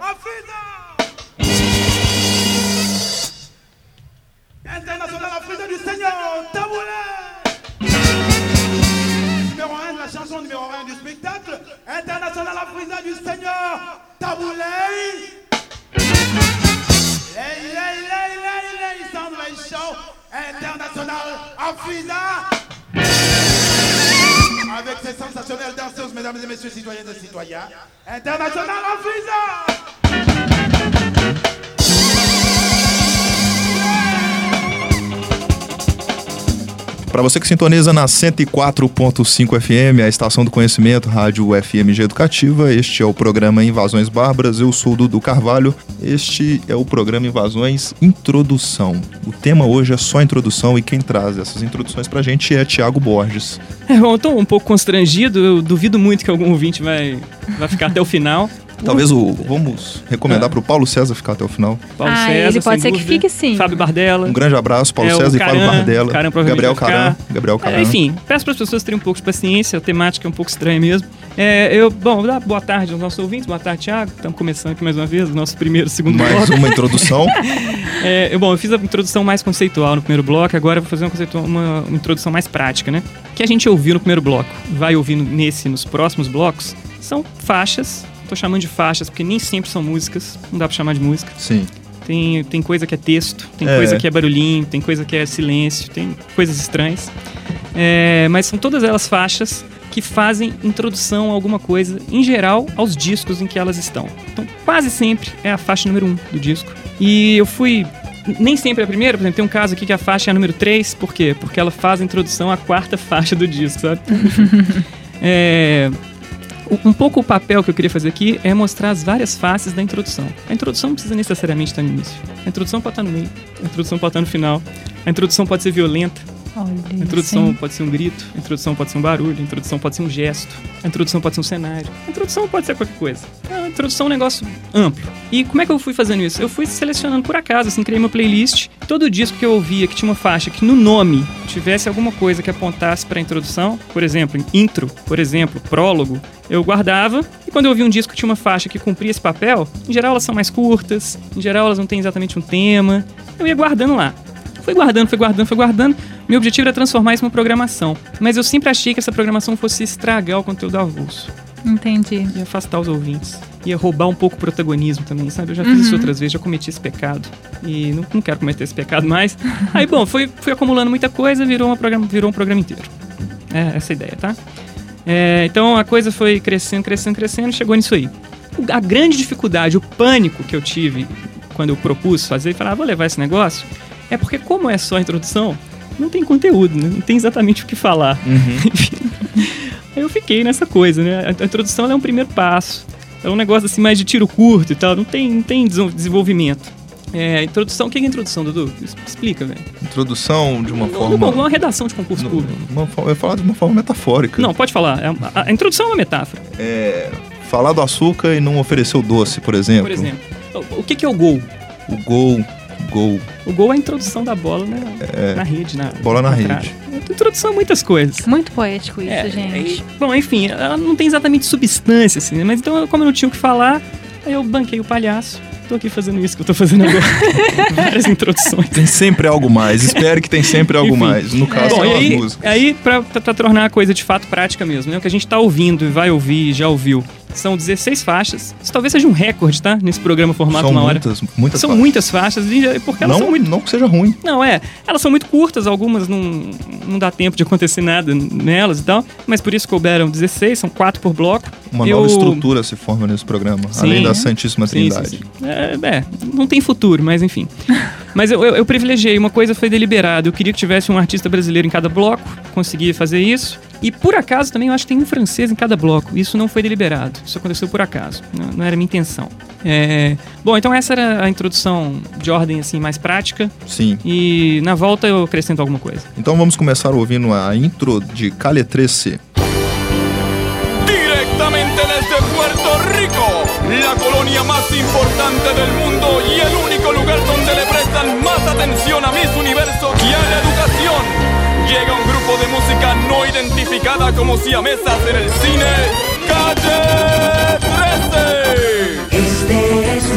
International Africain du Seigneur Taboulé. Numéro 1 de la chanson, numéro 1 du spectacle. International Africain du Seigneur Taboulé. Lay, Soundwave Show. International Africain. Avec ces sensationnelles danseuses, mesdames et messieurs, citoyennes et citoyens. International Africain. Para você que sintoniza na 104.5 FM, a estação do conhecimento, Rádio FMG Educativa, este é o programa Invasões Bárbaras, eu sou o Dudu Carvalho, este é o programa Invasões Introdução. O tema hoje é só introdução e quem traz essas introduções pra gente é Thiago Borges. Bom, eu tô um pouco constrangido, eu duvido muito que algum ouvinte vai ficar até o final. Talvez vamos recomendar para o Paulo César ficar até o final. Paulo César, ele pode ser dúvida. que fique sim. Fábio Bardella. Um grande abraço, Paulo César e Fábio Bardella. Gabriel Caran. Enfim, peço para as pessoas terem um pouco de paciência, a temática é um pouco estranha mesmo. Vou dar boa tarde aos nossos ouvintes. Boa tarde, Thiago. Estamos começando aqui mais uma vez, o nosso segundo bloco. Mais uma introdução. Eu fiz a introdução mais conceitual no primeiro bloco, agora eu vou fazer uma introdução mais prática, né? O que a gente ouviu no primeiro bloco, vai ouvir nos próximos blocos, são faixas. Tô chamando de faixas porque nem sempre são músicas, não dá pra chamar de música. Sim. Tem coisa que é texto, tem coisa que é barulhinho, tem coisa que é silêncio, tem coisas estranhas. Mas são todas elas faixas que fazem introdução a alguma coisa, em geral, aos discos em que elas estão. Então, quase sempre é a faixa número 1 do disco. E eu fui... Nem sempre é a primeira, por exemplo, tem um caso aqui que a faixa é a número 3, por quê? Porque ela faz a introdução à quarta faixa do disco, sabe? Um pouco o papel que eu queria fazer aqui é mostrar as várias faces da introdução. A introdução não precisa necessariamente estar no início. A introdução pode estar no meio, a introdução pode estar no final. A introdução pode ser violenta. A introdução pode ser um grito, a introdução pode ser um barulho, a introdução pode ser um gesto, a introdução pode ser um cenário, a introdução pode ser qualquer coisa. A introdução é um negócio amplo. E como é que eu fui fazendo isso? Eu fui selecionando por acaso, assim, criei uma playlist. Todo disco que eu ouvia que tinha uma faixa que no nome tivesse alguma coisa que apontasse para a introdução, por exemplo, intro, por exemplo, prólogo, eu guardava. E quando eu ouvia um disco que tinha uma faixa que cumpria esse papel, em geral elas são mais curtas, em geral elas não têm exatamente um tema, eu ia guardando lá. Fui guardando. Meu objetivo era transformar isso numa programação. Mas eu sempre achei que essa programação fosse estragar o conteúdo avulso. Entendi. Ia afastar os ouvintes. Ia roubar um pouco o protagonismo também, sabe? Eu já fiz isso outras vezes, já cometi esse pecado. E não quero cometer esse pecado mais. Aí, bom, fui acumulando muita coisa, virou um programa inteiro. É essa a ideia, tá? Então a coisa foi crescendo, chegou nisso aí. A grande dificuldade, o pânico que eu tive quando eu propus fazer, falar, vou levar esse negócio, é porque como é só a introdução, não tem conteúdo, né? Não tem exatamente o que falar. Aí eu fiquei nessa coisa, né? A introdução ela é um primeiro passo. É um negócio assim mais de tiro curto e tal. Não tem desenvolvimento. Introdução, o que é introdução, Dudu? Explica, velho. Introdução de uma forma... Uma redação de concurso público. Eu ia falar de uma forma metafórica. Não, pode falar. A introdução é uma metáfora. Falar do açúcar e não oferecer o doce, por exemplo. Por exemplo. O que é o gol? O gol. O gol é a introdução da bola na rede. Bola na rede. Introdução a muitas coisas. Muito poético isso, gente. Bom, enfim, ela não tem exatamente substância, assim, né? Mas então, como eu não tinha o que falar, aí eu banquei o palhaço. Tô aqui fazendo isso que eu tô fazendo agora. Várias introduções. Tem sempre algo mais. Espero que tem sempre algo mais. No caso, são as músicas. Aí, pra tornar a coisa de fato prática mesmo, né? O que a gente tá ouvindo e vai ouvir, já ouviu, são 16 faixas. Isso talvez seja um recorde, tá? Nesse programa formato uma hora. Muitas são muitas faixas, porque elas são muito... Não que seja ruim. Não, elas são muito curtas, algumas não dá tempo de acontecer nada nelas e tal, mas por isso couberam 16, são 4 por bloco. Uma nova estrutura se forma nesse programa, além da Santíssima Trindade. Sim. Não tem futuro, mas enfim. Mas eu privilegiei, uma coisa foi deliberada, eu queria que tivesse um artista brasileiro em cada bloco, consegui fazer isso. E por acaso também eu acho que tem um francês em cada bloco. Isso não foi deliberado. Isso aconteceu por acaso. Não era minha intenção. Bom, então essa era a introdução de ordem assim mais prática. Sim. E na volta eu acrescento alguma coisa. Então vamos começar ouvindo a intro de Calle 13. Directamente desde Puerto Rico, la colonia más importante del mundo y el único lugar donde le prestan más atención a Miss Universo y a la educación. Llega un grupo de música no identificada como siamesas en el cine, Calle 13. Este es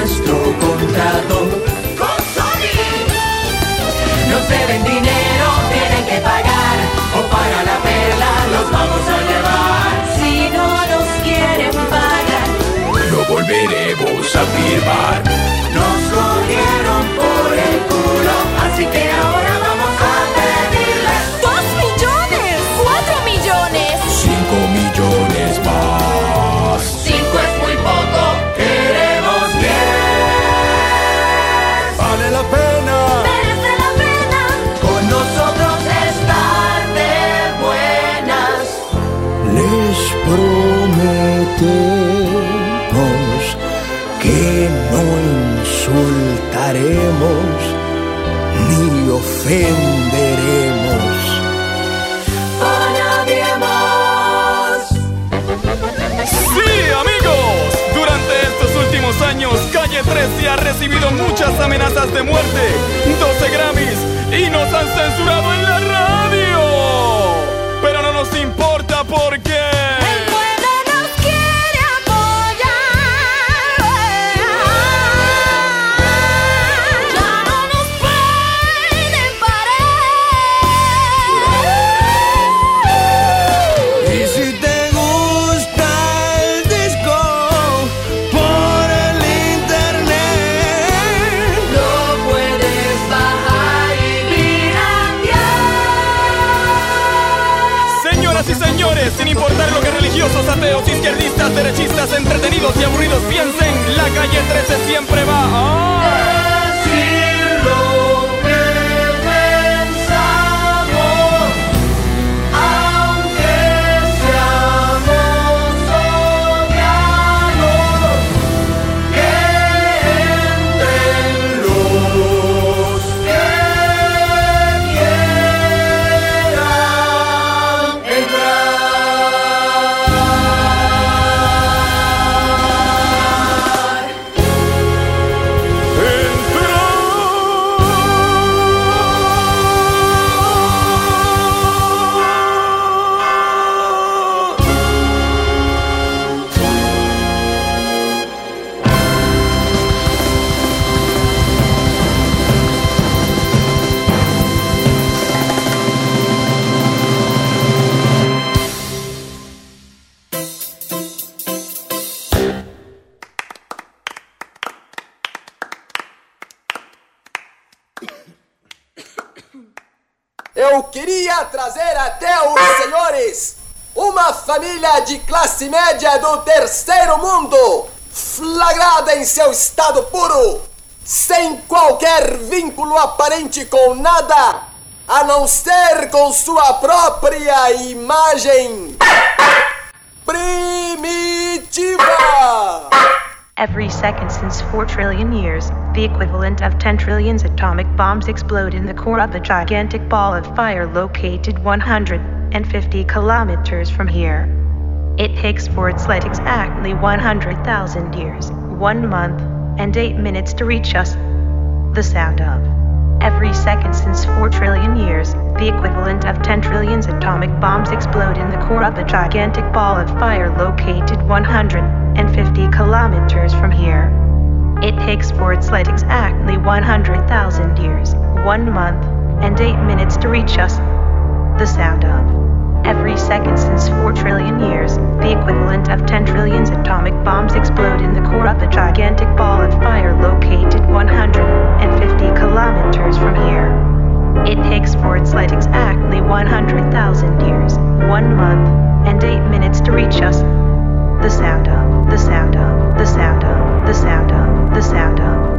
nuestro contrato con Sony. Nos deben dinero, tienen que pagar, o paga la perla, los vamos a llevar. Si no nos quieren pagar, no volveremos a firmar. Nos cogieron por el culo, así que ahora vamos a pedirles 2 millones, 4 millones, 5 millones más. 5 es muy poco, queremos 10. Vale la pena, merece la pena con nosotros estar de buenas. Les prometemos que no insultaremos ni ofenderemos a nadie más. Sí, amigos, durante estos últimos años Calle 13 ha recibido muchas amenazas de muerte, 12 Grammys y nos han censurado en la radio. Pero no nos importa porque el pueblo nos quiere apoyar. Ya no nos pueden parar. Y si te gusta el disco por el internet, lo puedes bajar y piratear. Señoras y señores, sin importar lo que religiosos, ateos, izquierdistas, derechistas, entretenidos y aburridos piensen, la Calle 13 siempre va a Decir lo que pensamos, aunque seamos odiados, que entren los que quieran entrar. Eu queria trazer até os senhores uma família de classe média do terceiro mundo, flagrada em seu estado puro, sem qualquer vínculo aparente com nada, a não ser com sua própria imagem primitiva. Every second since 4 trillion years, the equivalent of 10 trillion atomic bombs explode in the core of a gigantic ball of fire located 150 kilometers from here. It takes for its light exactly 100,000 years, 1 month, and 8 minutes to reach us. The sound of. Every second since 4 trillion years, the equivalent of 10 trillion atomic bombs explode in the core of a gigantic ball of fire located 150 kilometers from here. It takes for its light exactly 100,000 years, 1 month, and 8 minutes to reach us. The sound of. Every second since 4 trillion years, the equivalent of 10 trillion atomic bombs explode in the core of a gigantic ball of fire located 150 kilometers from here. It takes for its light exactly 100,000 years, 1 month, and 8 minutes to reach us. The sound of, the sound of, the sound of, the sound of, the sound of.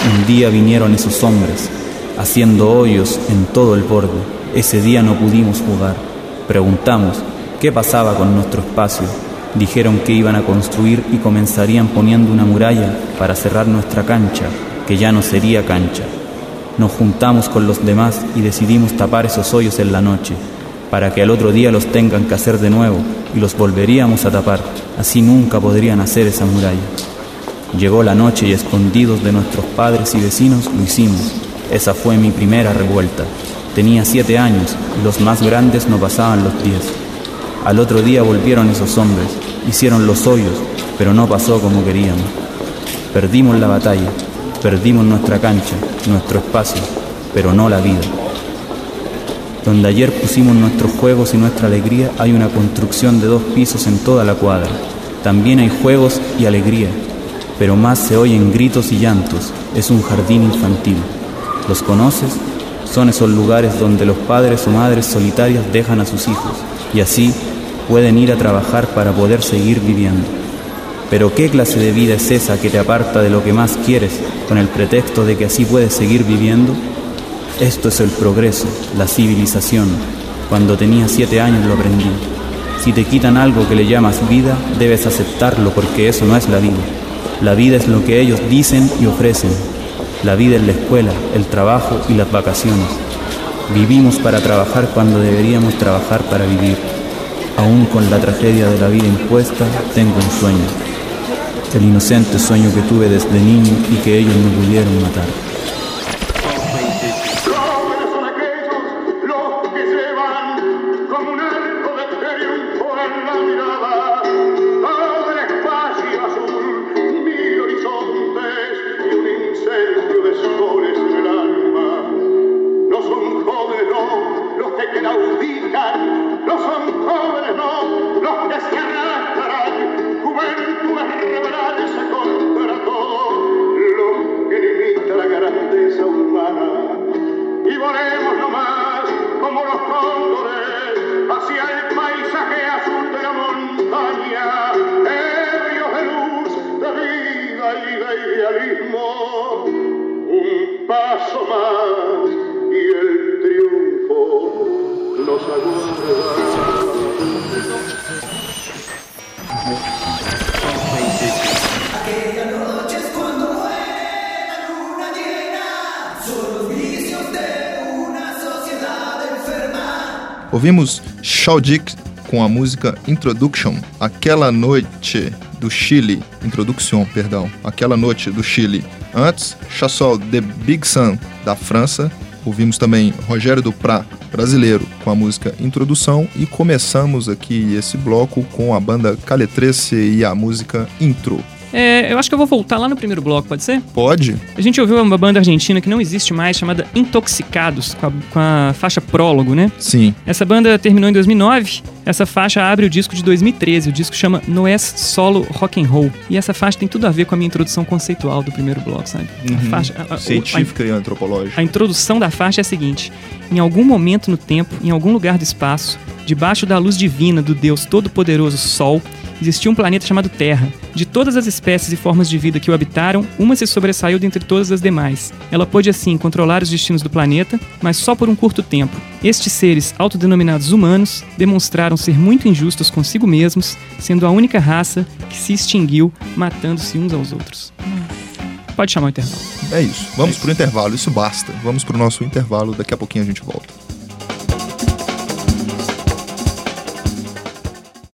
un día vinieron esos hombres, haciendo hoyos en todo el borde. Ese día no pudimos jugar. Preguntamos qué pasaba con nuestro espacio. Dijeron que iban a construir y comenzarían poniendo una muralla para cerrar nuestra cancha, que ya no sería cancha. Nos juntamos con los demás y decidimos tapar esos hoyos en la noche, para que al otro día los tengan que hacer de nuevo y los volveríamos a tapar. Así nunca podrían hacer esa muralla. Llegó la noche y escondidos de nuestros padres y vecinos lo hicimos. Esa fue mi primera revuelta. Tenía 7 años y los más grandes no pasaban los 10. Al otro día volvieron esos hombres, hicieron los hoyos, pero no pasó como queríamos. Perdimos la batalla, perdimos nuestra cancha, nuestro espacio, pero no la vida. Donde ayer pusimos nuestros juegos y nuestra alegría, hay una construcción de 2 pisos en toda la cuadra. También hay juegos y alegría, pero más se oyen gritos y llantos. Es un jardín infantil. ¿Los conoces? Son esos lugares donde los padres o madres solitarias dejan a sus hijos y así pueden ir a trabajar para poder seguir viviendo. Pero ¿qué clase de vida es esa que te aparta de lo que más quieres con el pretexto de que así puedes seguir viviendo? Esto es el progreso, la civilización. Cuando tenía 7 años lo aprendí. Si te quitan algo que le llamas vida, debes aceptarlo porque eso no es la vida. La vida es lo que ellos dicen y ofrecen. La vida es la escuela, el trabajo y las vacaciones. Vivimos para trabajar cuando deberíamos trabajar para vivir. Aún con la tragedia de la vida impuesta, tengo un sueño. El inocente sueño que tuve desde niño y que ellos no pudieron matar. Ouvimos Shaudik com a música Introduction, Aquela Noite do Chile. Introduction, perdão. Aquela Noite do Chile. Antes, Chassol de Big Sun, da França. Ouvimos também Rogério Duprat, brasileiro, com a música Introdução. E começamos aqui esse bloco com a banda Caletrece e a música Intro. Eu acho que eu vou voltar lá no primeiro bloco, pode ser? Pode. A gente ouviu uma banda argentina que não existe mais, chamada Intoxicados, com a faixa Prólogo, né? Sim. Essa banda terminou em 2009, essa faixa abre o disco de 2013, o disco chama No Es Solo Rock and Roll. E essa faixa tem tudo a ver com a minha introdução conceitual do primeiro bloco, sabe? A faixa, científica e antropológica. A introdução da faixa é a seguinte: em algum momento no tempo, em algum lugar do espaço, debaixo da luz divina do Deus Todo-Poderoso Sol, existia um planeta chamado Terra. De todas as espécies e formas de vida que o habitaram, uma se sobressaiu dentre todas as demais. Ela pôde, assim, controlar os destinos do planeta, mas só por um curto tempo. Estes seres, autodenominados humanos, demonstraram ser muito injustos consigo mesmos, sendo a única raça que se extinguiu, matando-se uns aos outros. Pode chamar o intervalo. É isso. Vamos pro intervalo, isso basta. Vamos pro nosso intervalo, daqui a pouquinho a gente volta.